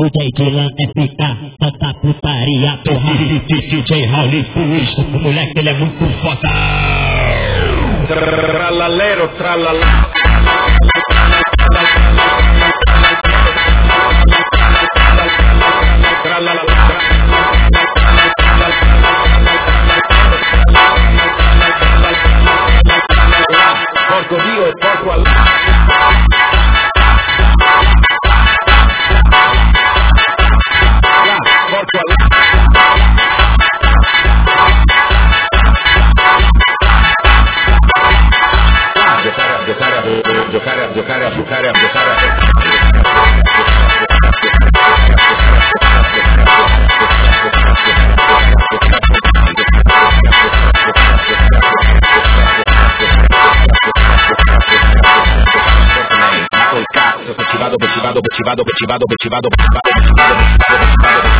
DJ Dylan FK, tanta putaria, porra. DJ Raul Puiz, o moleque ele é muito foda. Tralalero, tralalá. Porco Dio e porco Allah. Porco Allah. Giocare. Col cazzo, che ci vado.